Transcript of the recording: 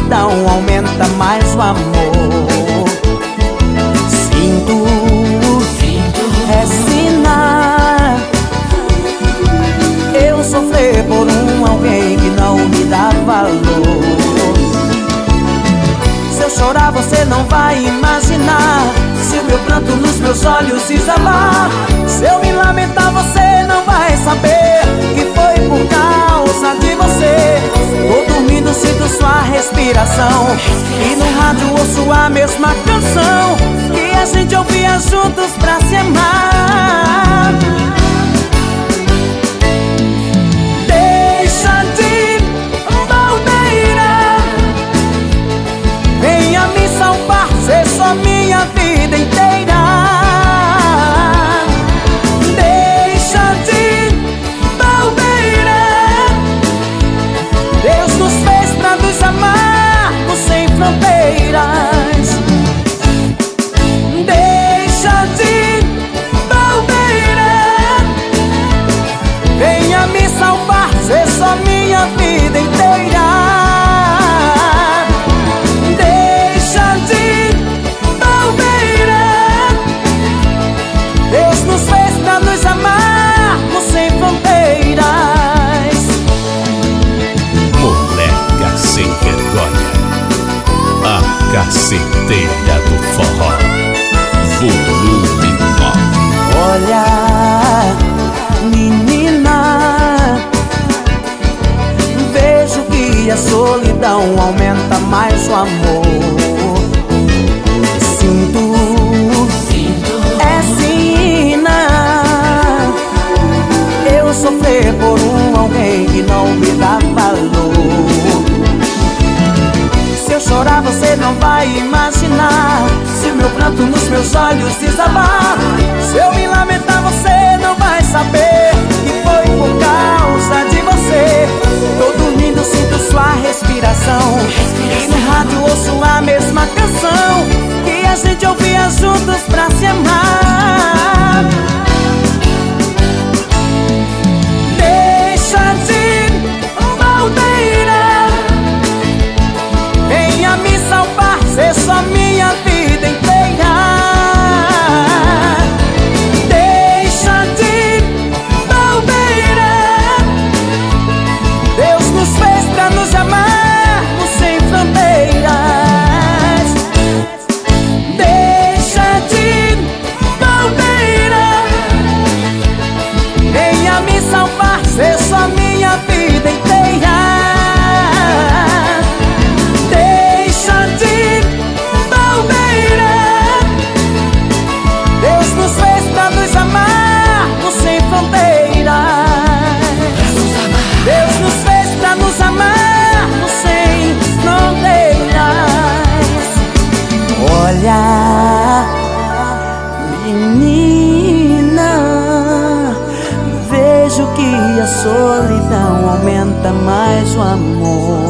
solidão aumenta mais o amor. Sinto resinar, eu sofrer por alguém que não me dá valor. Se eu chorar você não vai imaginar, se o meu pranto nos meus olhos desabar. Se eu me lamentar você não vai saber que foi por causa de você. Tô dormindo, sinto sua respiração, e no rádio ouço a mesma canção que a gente ouvia juntos pra se amar. Deixa de bobeira, venha me salvar, ser só minha vida inteira. Deixa de bobeira, Deus nos fez pra nos amarmos sem fronteiras. Deixa de bobeira, venha me salvar, ser só minha vida inteira. Deixa de bobeira, Deus nos fez pra nos amarmos sem fronteiras. Moleca sem vergonha, a caceteira do forró, volume 9. Olha, menina, vejo que a solidão aumenta mais o amor. Sinto sina, eu sofrer por alguém que não me dá valor. Se eu chorar você não vai imaginar, se o meu pranto nos meus olhos desabar. Se eu me lamentar você não vai saber que foi por causa de você. Tô dormindo, sinto sua respiração, e no rádio ouço a mesma canção que a gente ouvia juntos pra se amar. Deixa de bobeira, venha me salvar, ser só minha vida inteira. Deixa de bobeira, Deus nos fez pra nos amarmos sem fronteiras. Deixa de bobeira, venha me salvar, ser só minha vida inteira. Deixa de bobeira, Deus nos fez pra nos amarmos sem fronteiras. Deus nos fez pra nos amarmos sem fronteiras. Olha, menina, vejo que a solidão aumenta mais o amor.